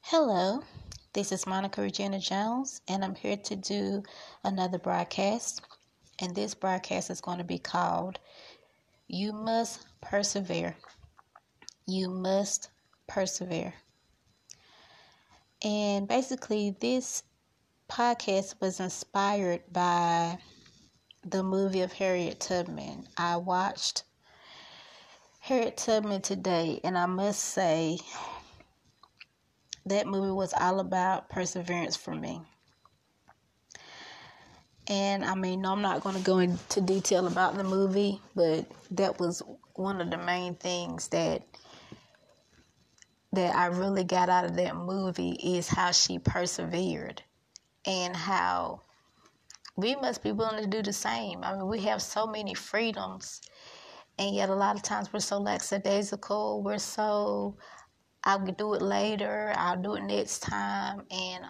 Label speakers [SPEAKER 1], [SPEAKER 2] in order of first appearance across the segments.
[SPEAKER 1] Hello, this is Monica Regina Jones, and I'm here to do another broadcast. And this broadcast is going to be called You Must Persevere. You Must Persevere. And basically, this podcast was inspired by the movie of Harriet Tubman. I watched Harriet Tubman today, and I must say, that movie was all about perseverance for me. And no, I'm not going to go into detail about the movie, but that was one of the main things that I really got out of that movie is how she persevered and how we must be willing to do the same. We have so many freedoms, and yet a lot of times we're so lackadaisical. We're so, I'll do it later, I'll do it next time, and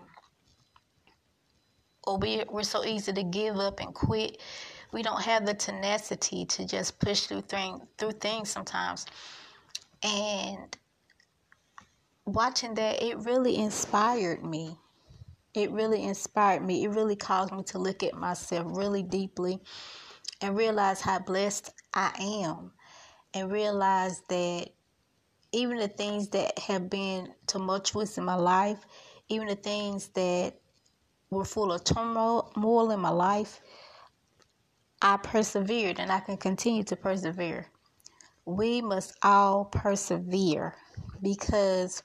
[SPEAKER 1] or we're so easy to give up and quit. We don't have the tenacity to just push through things sometimes. And watching that, it really inspired me. It really caused me to look at myself really deeply and realize how blessed I am, and realize that even the things that have been tumultuous in my life, even the things that were full of turmoil in my life, I persevered, and I can continue to persevere. We must all persevere because,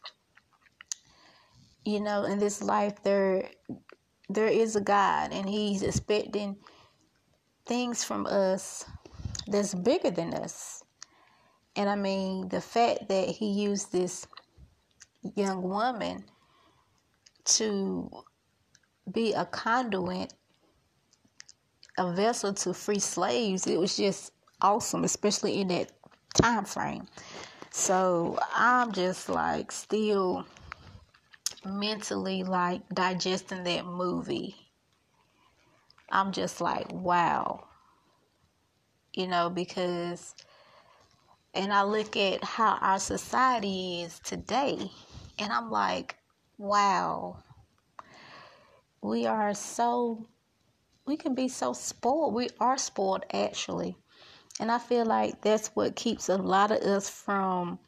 [SPEAKER 1] in this life there is a God, and He's expecting things from us that's bigger than us. And the fact that He used this young woman to be a conduit, a vessel to free slaves, it was just awesome, especially in that time frame. So I'm just still mentally digesting that movie. I'm just wow, because, and I look at how our society is today, and I'm wow, we can be so spoiled. We are spoiled, actually. And I feel like that's what keeps a lot of us from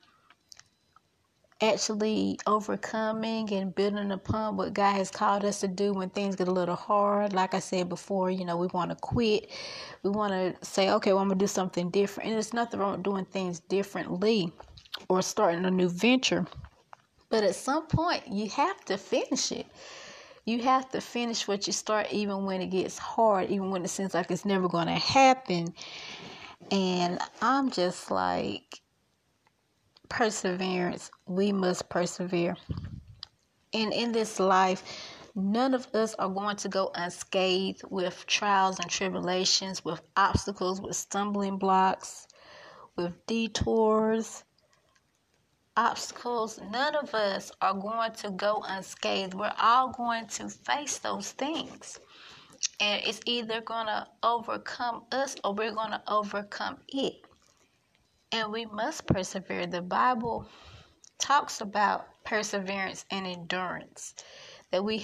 [SPEAKER 1] actually overcoming and building upon what God has called us to do when things get a little hard. Like I said before, we want to quit. We want to say, okay, well, I'm going to do something different. And there's nothing wrong with doing things differently or starting a new venture. But at some point, you have to finish it. You have to finish what you start, even when it gets hard, even when it seems like it's never going to happen. And I'm just perseverance. We must persevere. And in this life, none of us are going to go unscathed with trials and tribulations, with obstacles, with stumbling blocks, with detours, obstacles. None of us are going to go unscathed. We're all going to face those things. And it's either going to overcome us or we're going to overcome it. And we must persevere. The Bible talks about perseverance and endurance. That we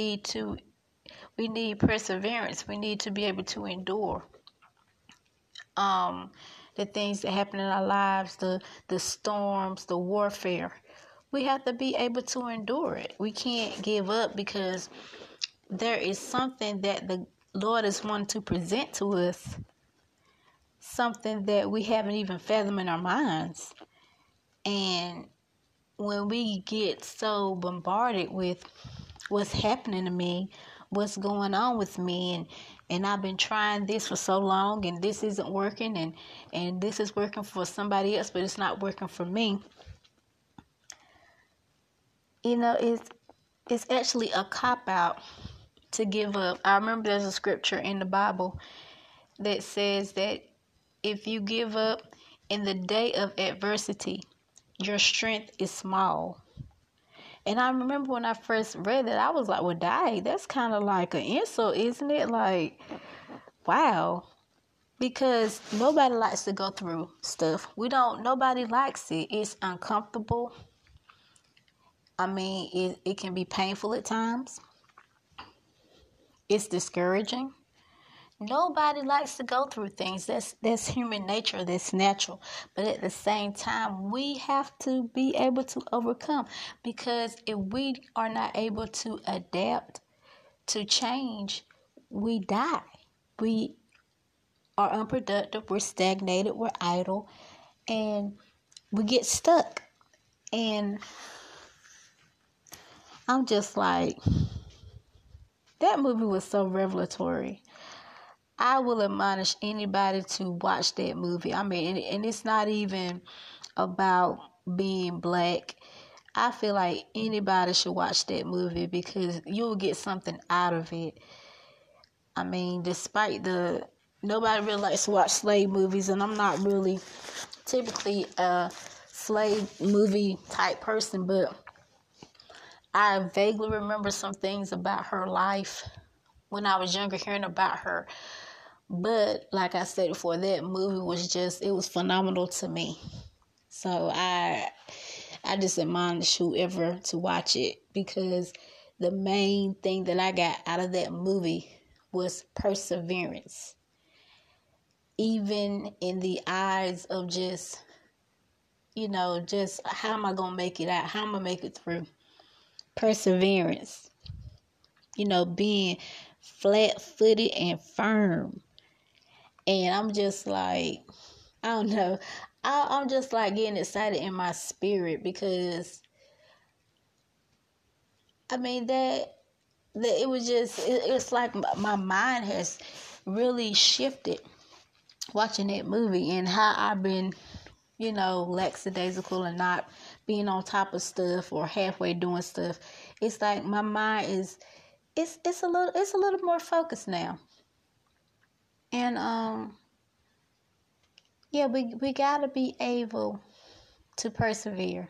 [SPEAKER 1] need perseverance. We need to be able to endure the things that happen in our lives, the storms, the warfare. We have to be able to endure it. We can't give up because there is something that the Lord is wanting to present to us, something that we haven't even fathomed in our minds. And when we get so bombarded with what's happening to me, what's going on with me, and I've been trying this for so long, and this isn't working, and this is working for somebody else, but it's not working for me. It's actually a cop-out to give up. I remember there's a scripture in the Bible that says that if you give up in the day of adversity, your strength is small. And I remember when I first read that, I was like, well, dang, that's kind of like an insult, isn't it? Wow. Because nobody likes to go through stuff. Nobody likes it. It's uncomfortable. I mean, it can be painful at times. It's discouraging. Nobody likes to go through things. That's human nature. That's natural. But at the same time, we have to be able to overcome, because if we are not able to adapt to change, we die. We are unproductive. We're stagnated. We're idle, and we get stuck. And I'm just like, that movie was so revelatory. I will admonish anybody to watch that movie. I mean, and it's not even about being black. I feel like anybody should watch that movie because you'll get something out of it. I mean, despite nobody really likes to watch slave movies, and I'm not really typically a slave movie type person, but I vaguely remember some things about her life when I was younger, hearing about her. But like I said before, that movie was it was phenomenal to me. So I just admonish whoever to watch it, because the main thing that I got out of that movie was perseverance. Even in the eyes of just how am I going to make it out? How am I going to make it through? Perseverance. Being flat-footed and firm. And I'm just like, I don't know. I'm just like getting excited in my spirit, because I mean that it was just it's like my mind has really shifted watching that movie, and how I've been lackadaisical and not being on top of stuff or halfway doing stuff. It's like my mind is it's a little more focused now. And yeah, we gotta be able to persevere.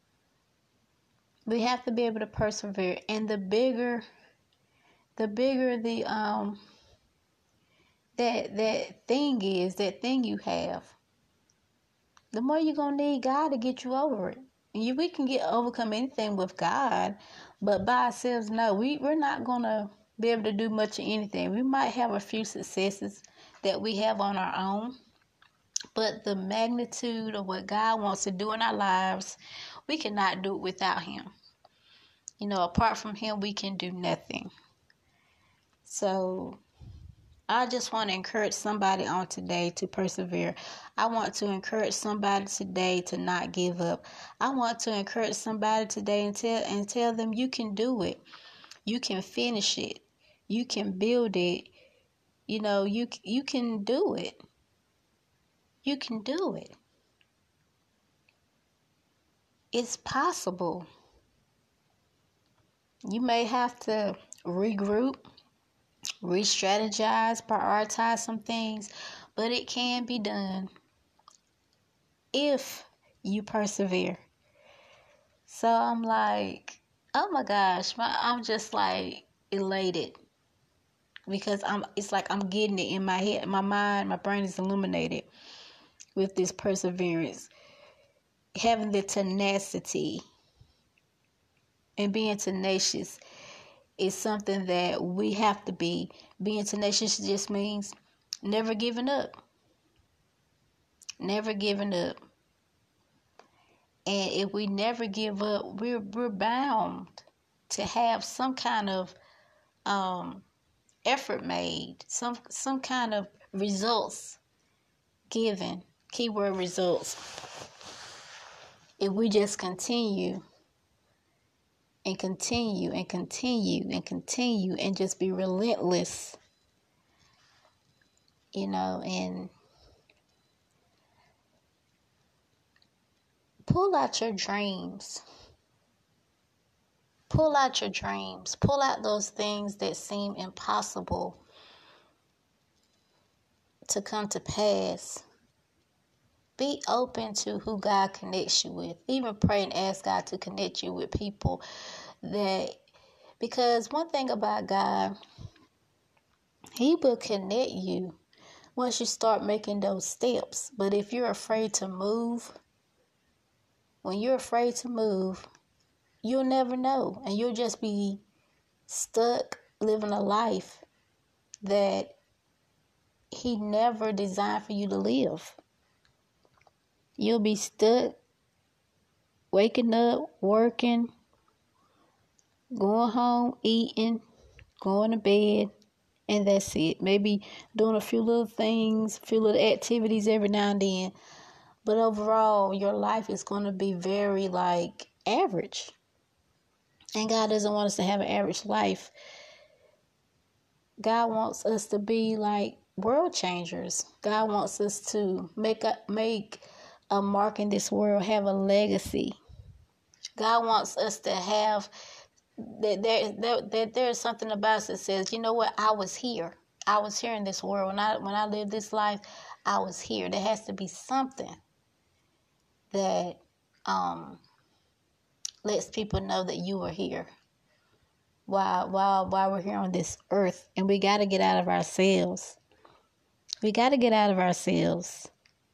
[SPEAKER 1] We have to be able to persevere, and the bigger the that thing you have, the more you're gonna need God to get you over it. And we can overcome anything with God, but by ourselves, no, we're not gonna be able to do much of anything. We might have a few successes that we have on our own, but the magnitude of what God wants to do in our lives, we cannot do it without Him. Apart from Him, we can do nothing. So I just want to encourage somebody on today to persevere. I want to encourage somebody today to not give up. I want to encourage somebody today and tell them you can do it. You can finish it. You can build it. You can do it. You can do it. It's possible. You may have to regroup, re-strategize, prioritize some things, but it can be done if you persevere. So I'm like, oh my gosh, I'm just like elated, because it's like I'm getting it in my head, my mind, my brain is illuminated with this perseverance, having the tenacity and being tenacious is something that we have to be. Being tenacious just means never giving up. Never giving up. And if we never give up, we're bound to have some kind of effort made, some kind of results given, keyword results. If we just continue and continue and continue and continue and just be relentless, and pull out your dreams. Pull out your dreams. Pull out those things that seem impossible to come to pass. Be open to who God connects you with. Even pray and ask God to connect you with people because one thing about God, He will connect you once you start making those steps. But if you're afraid to move, when you're afraid to move, you'll never know. And you'll just be stuck living a life that he never designed for you to live. You'll be stuck waking up, working, going home, eating, going to bed, and that's it. Maybe doing a few little things, a few little activities every now and then. But overall, your life is going to be very average. And God doesn't want us to have an average life. God wants us to be like world changers. God wants us to make a mark in this world, have a legacy. God wants us to have that there's something about us that says, you know what, I was here. I was here in this world. When I lived this life, I was here. There has to be something that lets people know that you were here while we're here on this earth. And we got to get out of ourselves. We got to get out of ourselves,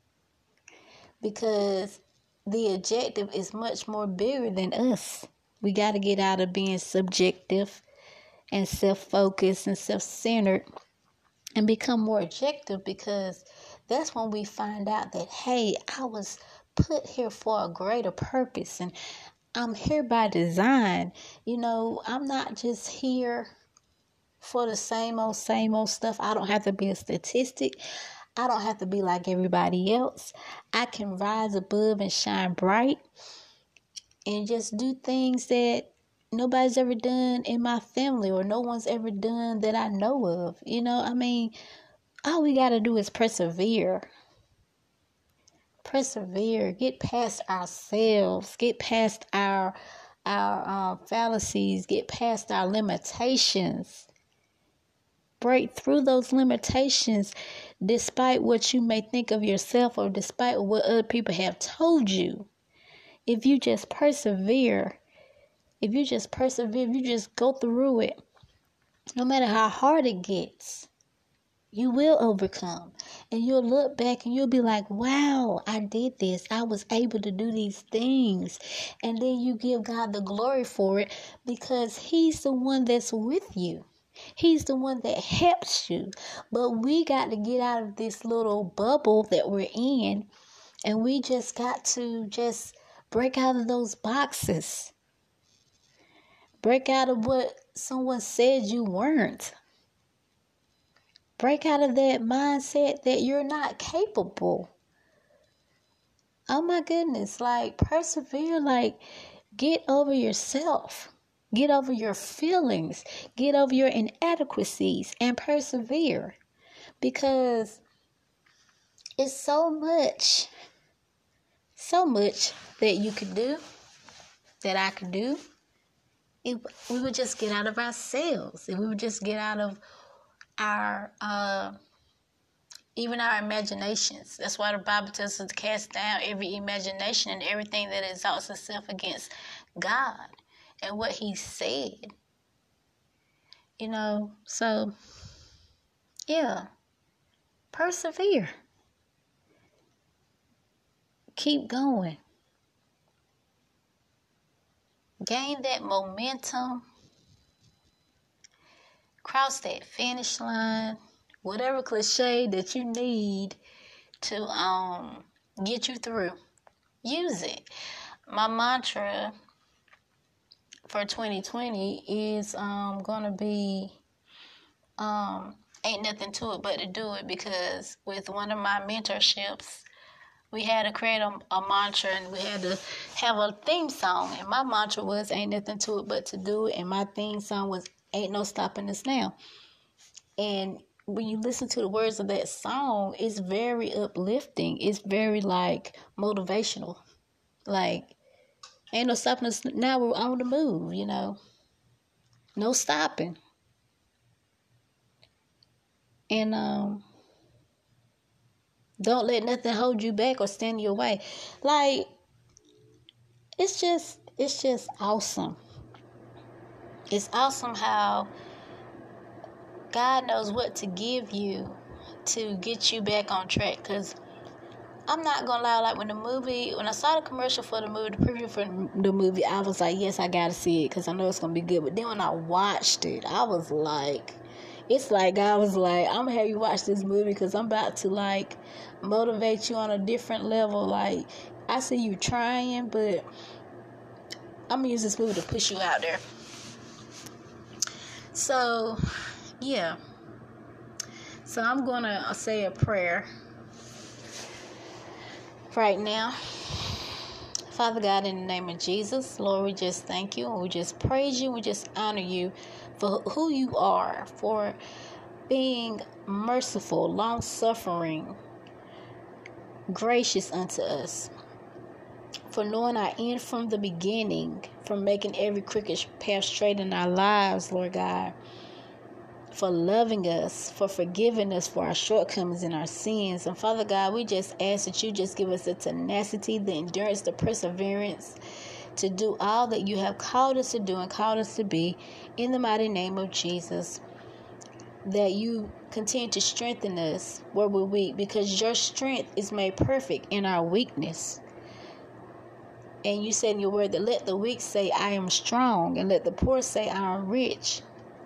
[SPEAKER 1] because the objective is much more bigger than us. We got to get out of being subjective and self-focused and self-centered and become more objective, because that's when we find out that, hey, I was put here for a greater purpose, and I'm here by design. I'm not just here for the same old stuff. I don't have to be a statistic. I don't have to be like everybody else. I can rise above and shine bright and just do things that nobody's ever done in my family, or no one's ever done that I know of. All we got to do is persevere. Get past ourselves, get past our fallacies, get past our limitations. Break through those limitations, despite what you may think of yourself or despite what other people have told you. If you just persevere, if you just go through it, no matter how hard it gets, you will overcome. And you'll look back and you'll be like, wow, I did this. I was able to do these things. And then you give God the glory for it, because he's the one that's with you. He's the one that helps you. But we got to get out of this little bubble that we're in. And we just got to break out of those boxes. Break out of what someone said you weren't. Break out of that mindset that you're not capable. Oh my goodness, persevere, get over yourself. Get over your feelings. Get over your inadequacies and persevere. Because it's so much that you could do, that I could do, if we would just get out of ourselves. If we would just get out of our even our imaginations. That's why the Bible tells us to cast down every imagination and everything that exalts itself against God and what he said. So yeah, persevere. Keep going. Gain that momentum. Cross that finish line. Whatever cliche that you need to get you through, use it. My mantra for 2020 is gonna be ain't nothing to it but to do it, because with one of my mentorships, we had to create a mantra, and we had to have a theme song, and my mantra was ain't nothing to it but to do it, and my theme song was ain't no stopping us now. And when you listen to the words of that song, it's very uplifting. It's very motivational. Ain't no stopping us now, we're on the move, No stopping. And don't let nothing hold you back or stand in your way. It's just awesome. It's awesome how God knows what to give you to get you back on track. Because I'm not gonna lie, like when I saw the commercial for the movie, the preview for the movie, I was like, yes, I gotta see it because I know it's gonna be good. But then when I watched it, I was like, it's like God was like, I'm gonna have you watch this movie because I'm about to like motivate you on a different level. Like, I see you trying, but I'm gonna use this movie to push you out there. So, yeah. So I'm gonna say a prayer right now. Father God, in the name of Jesus, Lord, we just thank you and we just praise you. We just honor you for who you are, for being merciful, long-suffering, gracious unto us, for knowing our end from the beginning, for making every crooked path straight in our lives, Lord God, for loving us, for forgiving us for our shortcomings and our sins. And Father God, we just ask that you just give us the tenacity, the endurance, the perseverance to do all that you have called us to do and called us to be, in the mighty name of Jesus. That you continue to strengthen us where we're weak, because your strength is made perfect in our weakness. And you said in your word that let the weak say, I am strong, and let the poor say, I am rich.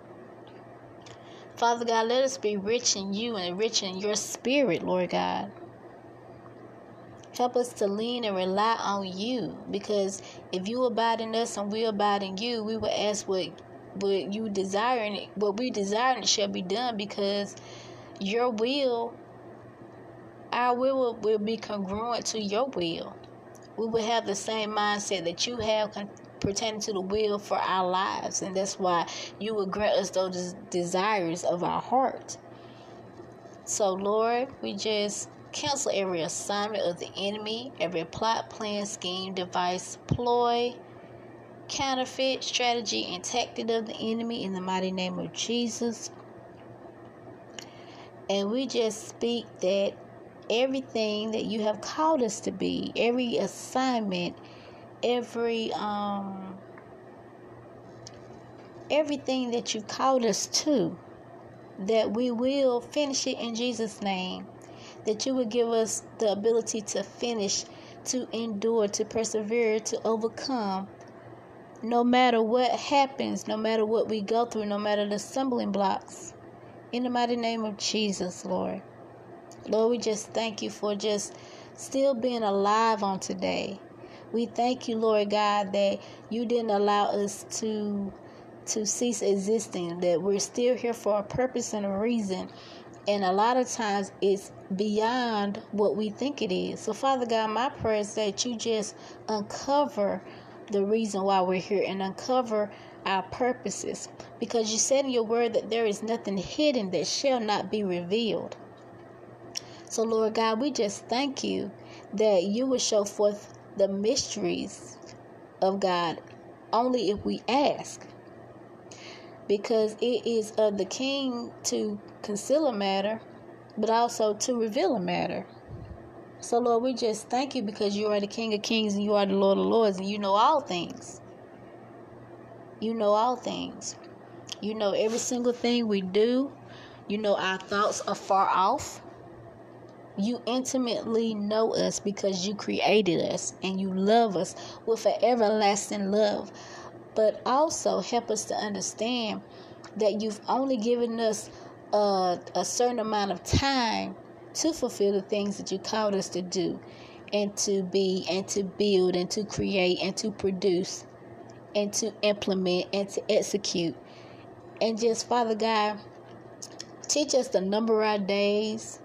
[SPEAKER 1] Father God, let us be rich in you and rich in your spirit, Lord God. Help us to lean and rely on you, because if you abide in us and we abide in you, we will ask what you desire, and what we desire, and it shall be done, because your will, our will will be congruent to your will. We will have the same mindset that you have pertaining to the will for our lives, and that's why you will grant us those desires of our heart. So Lord, we just cancel every assignment of the enemy, every plot, plan, scheme, device, ploy, counterfeit, strategy, and tactic of the enemy in the mighty name of Jesus. And we just speak that everything that you have called us to be, every assignment, everything that you called us to, that we will finish it in Jesus' name. That you would give us the ability to finish, to endure, to persevere, to overcome, no matter what happens, no matter what we go through, no matter the stumbling blocks. In the mighty name of Jesus, Lord. Lord, we just thank you for just still being alive on today. We thank you, Lord God, that you didn't allow us to cease existing, that we're still here for a purpose and a reason. And a lot of times it's beyond what we think it is. So, Father God, my prayer is that you just uncover the reason why we're here and uncover our purposes. Because you said in your word that there is nothing hidden that shall not be revealed. So, Lord God, we just thank you that you will show forth the mysteries of God only if we ask. Because it is of the King to conceal a matter, but also to reveal a matter. So, Lord, we just thank you because you are the King of Kings and you are the Lord of Lords, and you know all things. You know all things. You know every single thing we do. You know our thoughts are far off. You intimately know us because you created us and you love us with an everlasting love. But also help us to understand that you've only given us a certain amount of time to fulfill the things that you called us to do, and to be, and to build, and to create, and to produce, and to implement, and to execute. And just, Father God, teach us to number our days.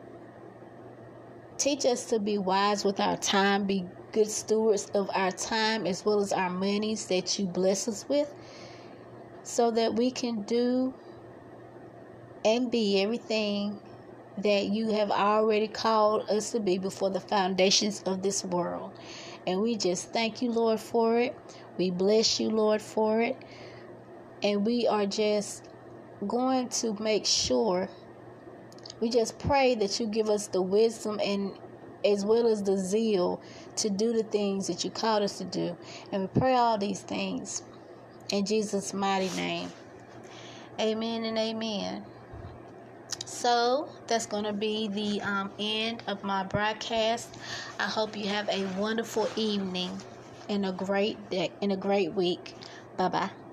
[SPEAKER 1] Teach us to be wise with our time, be good stewards of our time as well as our monies that you bless us with, so that we can do and be everything that you have already called us to be before the foundations of this world. And we just thank you, Lord, for it. We bless you, Lord, for it. And we are just going to make sure, we just pray that you give us the wisdom and as well as the zeal to do the things that you called us to do. And we pray all these things in Jesus' mighty name. Amen and amen. So that's going to be the end of my broadcast. I hope you have a wonderful evening and a great day and a great week. Bye bye.